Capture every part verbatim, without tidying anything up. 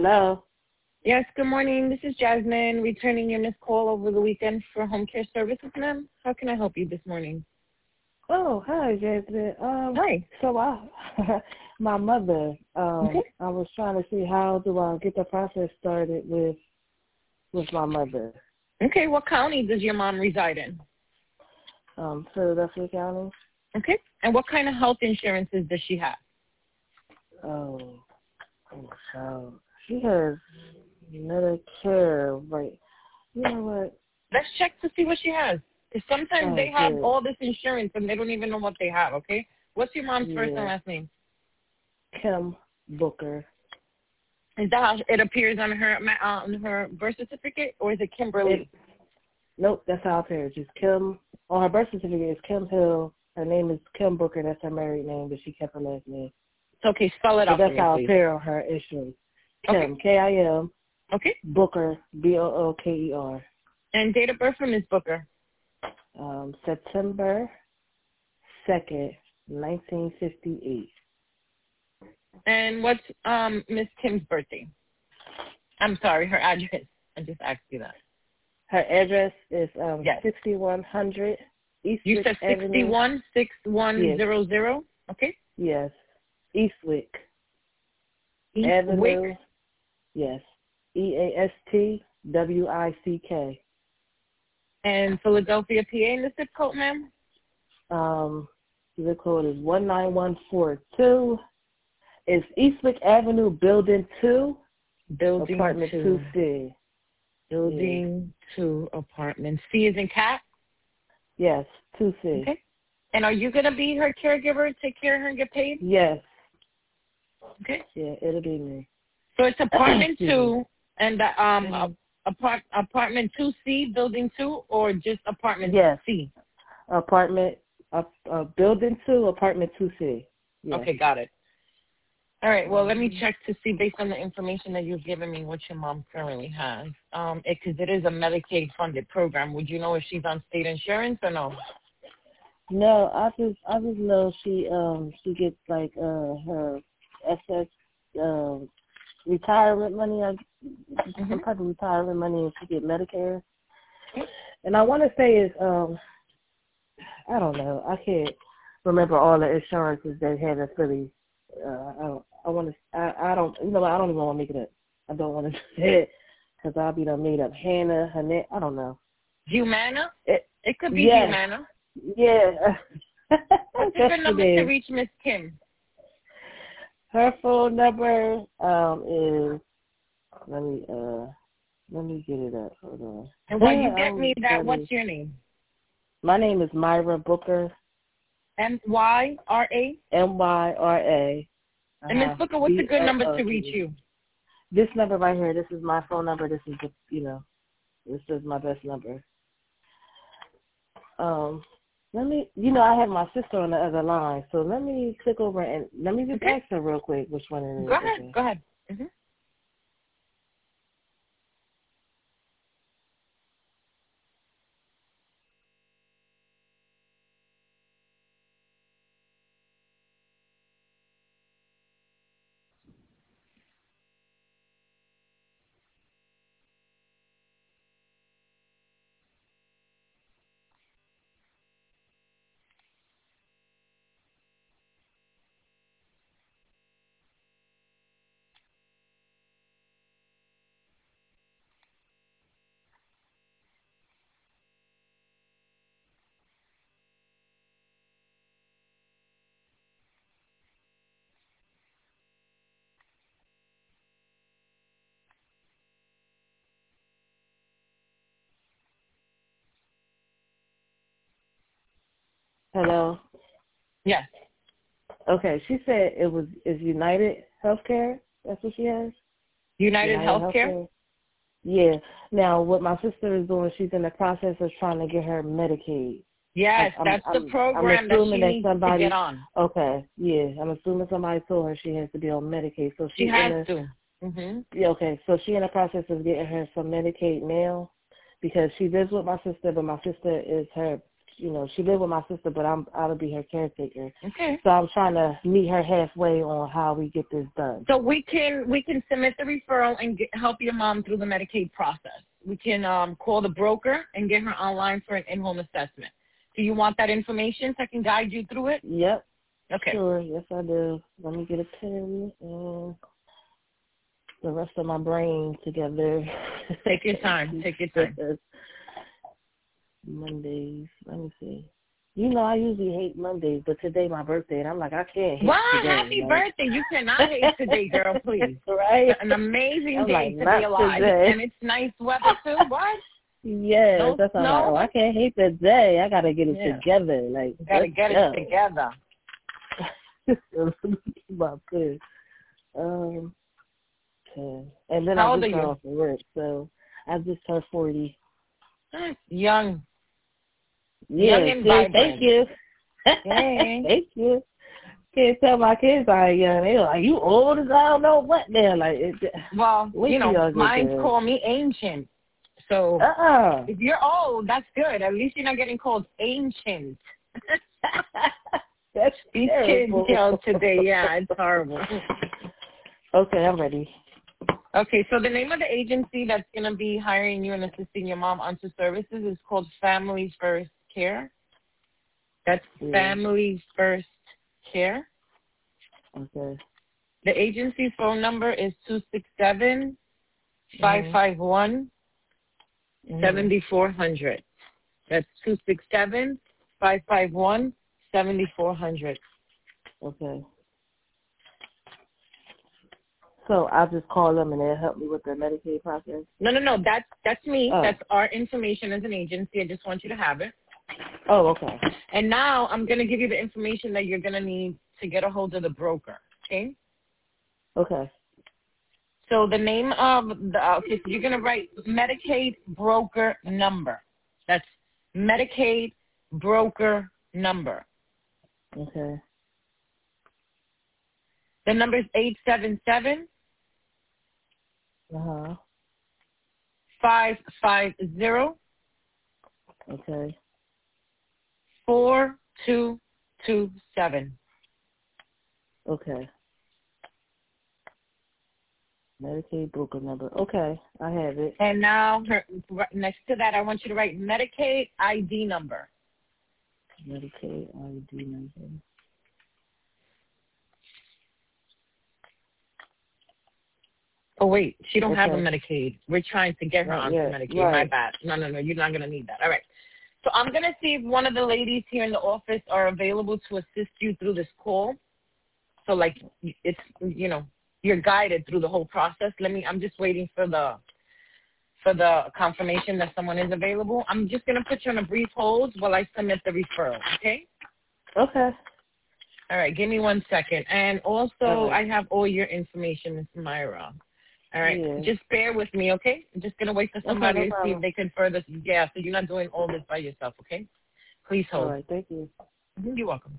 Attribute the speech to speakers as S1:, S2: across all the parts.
S1: Hello.
S2: Yes, good morning. This is Jasmine, returning your missed call over the weekend for home care services, ma'am. How can I help you this morning?
S1: Oh, hi, Jasmine. Um,
S2: Hi.
S1: so I, my mother, um,
S2: Okay.
S1: I was trying to see how do I get the process started with with my mother.
S2: Okay, what county does your mom reside in?
S1: Um, Philadelphia County.
S2: Okay. And what kind of health insurances does she have?
S1: Oh, oh, so she has Medicare, right? You know what?
S2: Let's check to see what she has. Because sometimes
S1: Oh,
S2: they have
S1: good.
S2: all this insurance and they don't even know what they have, okay? What's your mom's first and
S1: Yeah.
S2: last name?
S1: Kim Booker.
S2: Is that how it appears on her uh, on her birth certificate, or is it Kimberly?
S1: It, nope, that's how it appears. It's Kim. On her birth certificate, it's Kim Hill. Her name is Kim Booker. That's her married name, but she kept her last name.
S2: Okay, spell it
S1: So
S2: out for
S1: that's
S2: me,
S1: how it
S2: please.
S1: appears on her insurance. Kim,
S2: Okay.
S1: K I M,
S2: Okay.
S1: Booker, B O O K E R.
S2: And date of birth for Miss Booker?
S1: Um, September second, nineteen fifty-eight.
S2: And what's um Miss Kim's birthday? I'm sorry, her address. I just asked you that.
S1: Her address is um
S2: Yes.
S1: sixty-one hundred Eastwick
S2: You said
S1: Avenue.
S2: sixty-one six one zero zero. Okay.
S1: Yes. Eastwick
S2: Eastwick.
S1: Avenue. Yes. E A S T W I C K.
S2: And Philadelphia, P A, in the zip code, ma'am?
S1: Um, the code is one nine one four two. It's Eastwick Avenue, Building two,
S2: Building
S1: Apartment
S2: two.
S1: two C.
S2: Building yeah. two, apartment. C is in cat?
S1: Yes, two C.
S2: Okay. And are you going to be her caregiver, take care of her and get paid?
S1: Yes.
S2: Okay.
S1: Yeah, it'll be me.
S2: So it's apartment two and the, um
S1: Mm-hmm.
S2: apart apartment two C, building two, or just apartment
S1: yes.
S2: C?
S1: Apartment, uh, uh, Building two, Apartment two C. Yes.
S2: Okay, got it. All right, well, let me check to see, based on the information that you've given me, what your mom currently has. Um, because it, it is a Medicaid-funded program. Would you know if she's on state insurance or no?
S1: No, I just I just know she um she gets like uh her S S um retirement money, I
S2: Mm-hmm.
S1: some type of retirement money, and she get Medicare. And I want to say is um I don't know, I can't remember all the insurances they have in Philly. Uh, I don't, I want to I I don't you know I don't even want to make it up. I don't want to say it because I'll be done made up. Hannah, Hannah, I don't know.
S2: Humana?
S1: It
S2: It could be
S1: yes,
S2: Humana.
S1: yeah.
S2: What's a
S1: That's
S2: good
S1: the
S2: number to
S1: name.
S2: reach Miss Kim?
S1: Her phone number um is let me uh let me get it up. Hold on.
S2: And while you get
S1: I'm
S2: me that,
S1: funny.
S2: what's your name?
S1: My name is Myra Booker.
S2: M Y R A?
S1: M Y R A.
S2: And Miss
S1: Uh-huh.
S2: Booker, what's a good number to
S1: B O O K.
S2: reach you?
S1: This number right here. This is my phone number. This is the you know, this is my best number. Um, let me you know I have my sister on the other line, so let me click over and let me just
S2: Okay.
S1: ask her real quick which one it is.
S2: Go ahead.
S1: Okay.
S2: Go ahead. Mm-hmm.
S1: Hello.
S2: Yes.
S1: Okay, she said it was is United Healthcare. That's what she has.
S2: United
S1: United
S2: Healthcare?
S1: Healthcare. Yeah. Now, what my sister is doing, she's in the process of trying to get her Medicaid.
S2: Yes,
S1: I'm,
S2: that's
S1: I'm,
S2: the program
S1: I'm
S2: that
S1: assuming
S2: she
S1: that
S2: needs
S1: somebody,
S2: to get on.
S1: Okay, yeah. I'm assuming somebody told her she has to be on Medicaid. So she,
S2: She has
S1: in the,
S2: to. Mm-hmm.
S1: Yeah, okay. So she in the process of getting her some Medicaid now because she lives with my sister, but my sister is her you know, she live with my sister, but I'm I'll be her caretaker.
S2: Okay.
S1: So I'm trying to meet her halfway on how we get this done.
S2: So we can we can submit the referral and get, help your mom through the Medicaid process. We can um, call the broker and get her online for an in-home assessment. Do you want that information so I can guide you through it?
S1: Yep.
S2: Okay.
S1: Sure. Yes, I do. Let me get a pen and the rest of my brain together.
S2: Take your time. Take your time.
S1: Mondays. Let me see. You know, I usually hate Mondays, but today my birthday, and I'm like, I can't hate
S2: Wow,
S1: today.
S2: happy
S1: like,
S2: birthday. You cannot hate today, girl, please.
S1: Right?
S2: An amazing
S1: I'm
S2: day
S1: like,
S2: to
S1: not
S2: be alive.
S1: today.
S2: And it's nice weather, too. What?
S1: Yes,
S2: No
S1: that's how I'm like,
S2: snow?
S1: oh, I can't hate the day. I got to get it
S2: Yeah.
S1: together. Like,
S2: Got to get
S1: go.
S2: it together.
S1: My good. Um, okay. And then
S2: How
S1: I
S2: old
S1: just
S2: are
S1: got
S2: you?
S1: off of work, so I just turned forty.
S2: Young.
S1: Yeah,
S2: Young and
S1: see,
S2: vibrant.
S1: thank you.
S2: Hey.
S1: Thank you. Can't tell my kids I ain't young. They're like, you old as I don't know what now. Like, it,
S2: Well,
S1: wait
S2: you
S1: till
S2: know,
S1: y'all get
S2: mine
S1: there.
S2: call me ancient. So
S1: Uh-uh.
S2: if you're old, that's good. At least you're not getting called ancient.
S1: That's
S2: These
S1: terrible.
S2: kids, you know, today, yeah, it's horrible.
S1: Okay, I'm ready.
S2: Okay, so the name of the agency that's going to be hiring you and assisting your mom onto services is called Family First Care. That's
S1: Yeah.
S2: Family First Care.
S1: Okay.
S2: The agency's phone number is two six seven, five five one, seven four zero zero. That's two six seven, five five one, seven four zero zero.
S1: Okay. So I'll just call them and they'll help me with the Medicaid process?
S2: No, no, no. That's that's me.
S1: Oh.
S2: That's our information as an agency. I just want you to have it.
S1: Oh, okay.
S2: And now I'm going to give you the information that you're going to need to get a hold of the broker. Okay?
S1: Okay.
S2: So the name of the, okay, so you're going to write Medicaid broker number. That's Medicaid broker number.
S1: Okay.
S2: The number is eight seven seven,
S1: Uh-huh.
S2: five five zero,
S1: Okay.
S2: four two two seven.
S1: Okay. Medicaid broker number. Okay, I have it.
S2: And now her, right next to that, I want you to write Medicaid I D number.
S1: Medicaid I D number.
S2: Oh, wait, she don't
S1: Okay.
S2: have a Medicaid. We're trying to get her
S1: Not
S2: onto
S1: yet.
S2: Medicaid.
S1: Right.
S2: My bad. No, no, no, you're not going to need that. All right. So I'm going to see if one of the ladies here in the office are available to assist you through this call. So, like, it's, you know, you're guided through the whole process. Let me, I'm just waiting for the, for the confirmation that someone is available. I'm just going to put you on a brief hold while I submit the referral, okay?
S1: Okay.
S2: All right, give me one second. And also,
S1: All right.
S2: I have all your information, Miss Myra. All right,
S1: Yeah.
S2: just bear with me, okay? I'm just going to wait for
S1: Okay,
S2: somebody
S1: no
S2: to see
S1: problem.
S2: if they can further. Yeah, so you're not doing all this by yourself, okay? Please
S1: All
S2: hold.
S1: right, thank you.
S2: Mhm, you're welcome.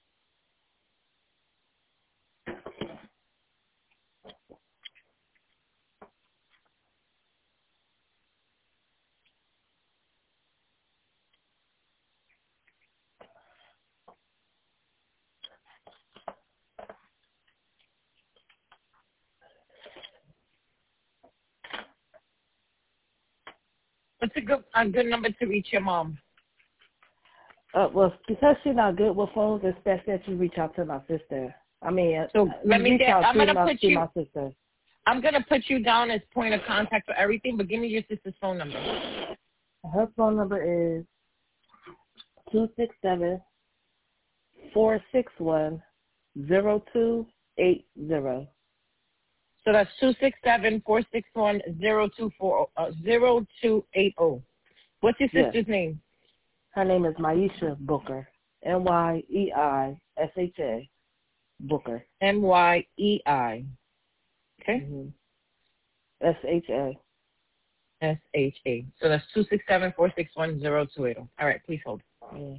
S2: What's a good, a good number to reach your mom?
S1: Uh, well, because she's not good with phones, it's best that you reach out to my sister. I mean, uh,
S2: So let
S1: you
S2: me
S1: reach
S2: get,
S1: out
S2: I'm
S1: to
S2: going to
S1: my,
S2: put
S1: to
S2: you,
S1: my sister.
S2: I'm going to put you down as point of contact for everything, but give me your sister's phone number.
S1: Her phone number is two six seven, four six one, zero two eight zero.
S2: So that's two six seven, four six one, zero two four, uh, zero two eight zero. What's your
S1: Yes.
S2: sister's name?
S1: Her name is Myesha Booker. M Y E I S H A. Booker.
S2: M Y E I. Okay?
S1: Mm-hmm. S H A.
S2: S H A. So that's two six seven, four six one, zero two eight zero. All right, please hold.
S1: Yeah.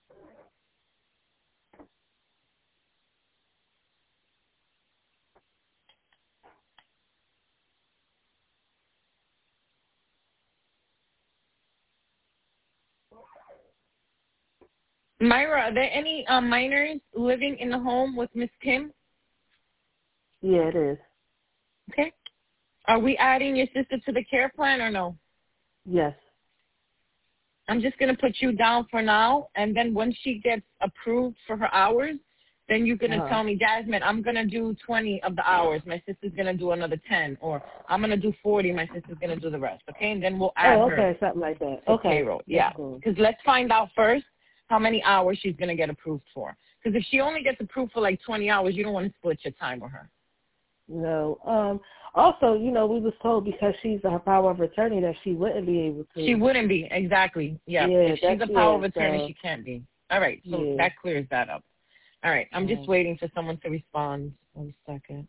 S2: Myra, are there any uh, minors living in the home with Miss Kim?
S1: Yeah, it is.
S2: Okay. Are we adding your sister to the care plan or no?
S1: Yes.
S2: I'm just going to put you down for now, and then when she gets approved for her hours, then you're going to
S1: Uh-huh.
S2: tell me, Jasmine, I'm going to do twenty of the hours. My sister's going to do another ten, or I'm going to do forty. My sister's going to do the rest, okay? And then we'll add
S1: Oh,
S2: her
S1: okay, something like that.
S2: to
S1: Okay.
S2: payroll.
S1: That's
S2: Yeah,
S1: cool.
S2: because let's find out first how many hours she's going to get approved for. Because if she only gets approved for like twenty hours, you don't want to split your time with her.
S1: No. Um. Also, you know, we was told because she's a power of attorney that she wouldn't be able to.
S2: She wouldn't be, exactly. Yeah,
S1: Yeah,
S2: if she's
S1: that's
S2: a power
S1: yeah,
S2: of attorney,
S1: so,
S2: she can't be. All right, so
S1: yeah.
S2: that clears that up. All right, I'm just
S1: Um,
S2: waiting for someone to respond. One second.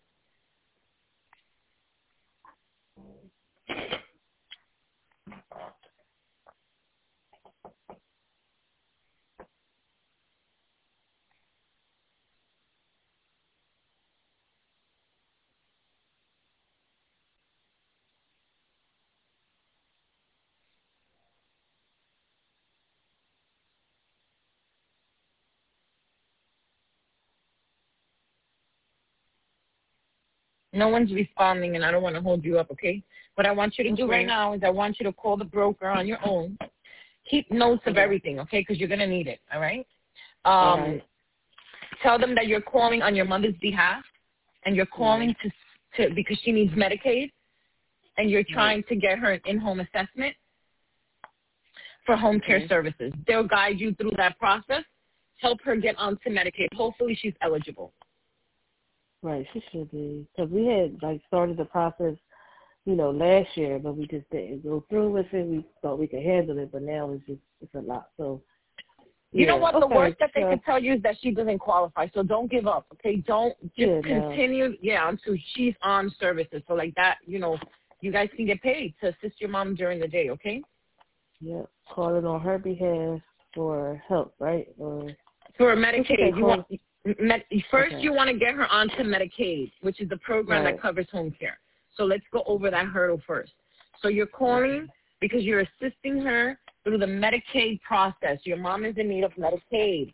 S2: No one's responding, and I don't want to hold you up, okay? What I want you to do
S1: okay.
S2: right now is I want you to call the broker on your own. Keep notes of
S1: Okay.
S2: everything, okay, because you're going to need it, all right? Um,
S1: All right.
S2: Tell them that you're calling on your mother's behalf, and you're calling
S1: Right.
S2: to, to because she needs Medicaid, and you're
S1: Right.
S2: trying to get her an in-home assessment for home care
S1: Okay.
S2: services. They'll guide you through that process, help her get onto Medicaid. Hopefully she's eligible.
S1: Right, she should be. Because we had, like, started the process, you know, last year, but we just didn't go through with it. We thought we could handle it, but now it's just, it's a lot. So,
S2: You
S1: yeah.
S2: know what?
S1: Okay.
S2: The worst that they
S1: So,
S2: could tell you is that she doesn't qualify. So don't give up, okay? Don't just
S1: yeah, no.
S2: continue, yeah, until she's on services. So like that, you know, you guys can get paid to assist your mom during the day, okay?
S1: Yeah. Calling on her behalf for help, right? Or
S2: For
S1: what you say,
S2: Medicaid, you
S1: call?
S2: want med, first
S1: Okay.
S2: you want to get her onto Medicaid, which is the program
S1: Right.
S2: that covers home care. So let's go over that hurdle first. So you're calling
S1: Okay.
S2: because you're assisting her through the Medicaid process. Your mom is in need of Medicaid.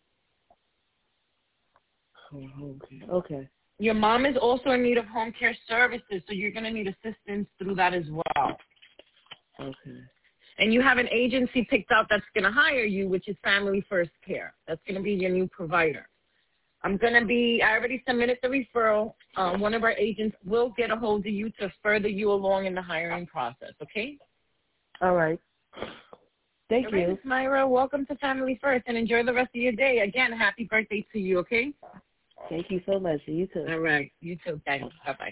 S1: Okay. Okay.
S2: Your mom is also in need of home care services, so you're going to need assistance through that as well.
S1: Okay.
S2: And you have an agency picked out that's going to hire you, which is Family First Care. That's going to be your new provider. I'm going to be, I already submitted the referral. Uh, one of our agents will get a hold of you to further you along in the hiring process, okay?
S1: All right. Thank
S2: All right,
S1: you.
S2: Miss Myra, welcome to Family First, and enjoy the rest of your day. Again, happy birthday to you, okay?
S1: Thank you so much. You too.
S2: All right. You too. Thanks. Bye-bye.